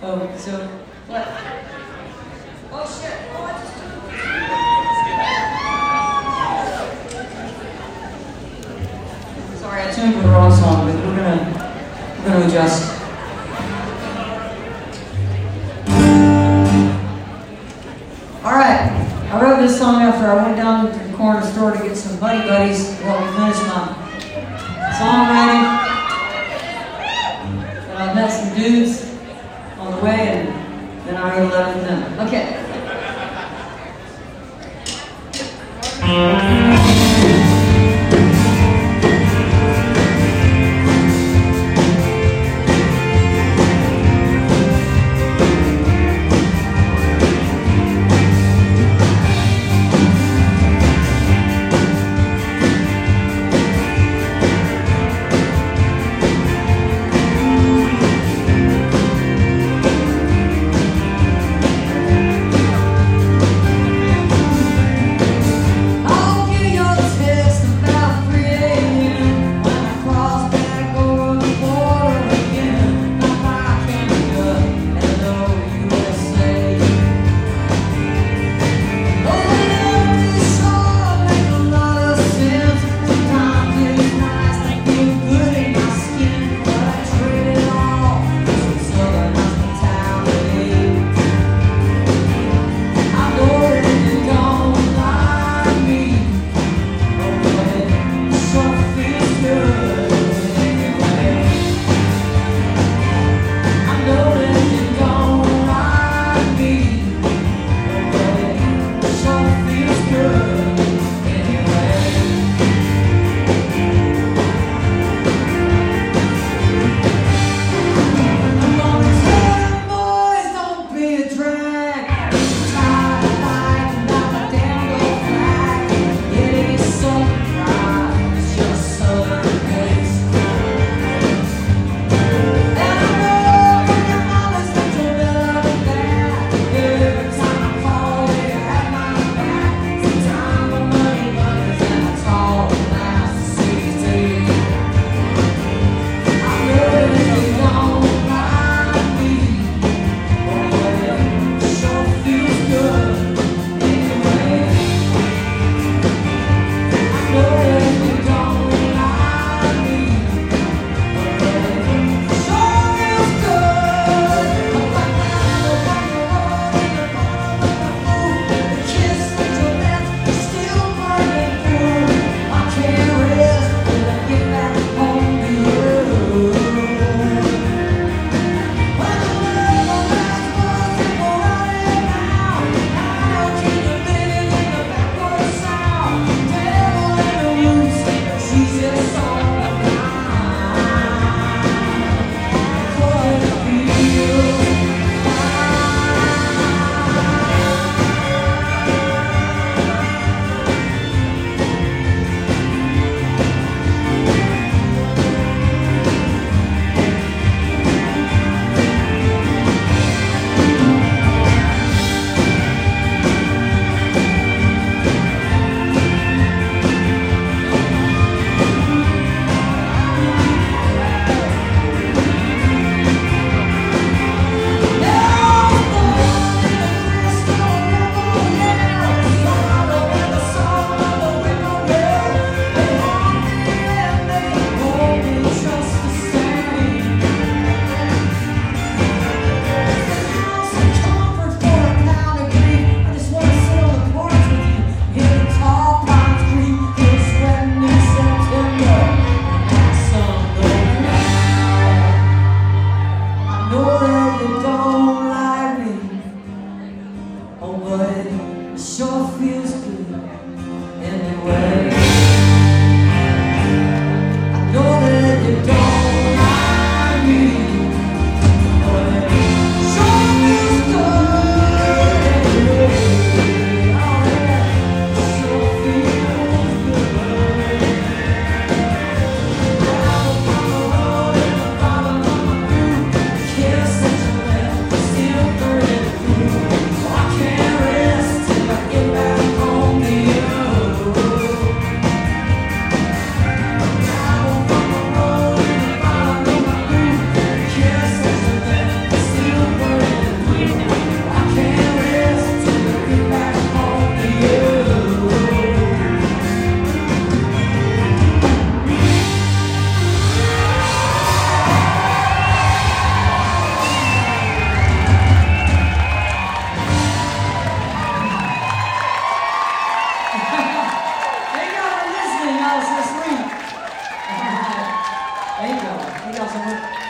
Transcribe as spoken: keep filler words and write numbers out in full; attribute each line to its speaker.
Speaker 1: Oh, so what? Oh shit! Oh, I just took. Sorry, I tuned the wrong song, but we're gonna we're gonna adjust. All right, I wrote this song after I went down to the corner store to get some Buddy Buddies while we finished my songwriting. And I met some dudes on the way, and then I wrote a letter to them. Okay. y'all so much.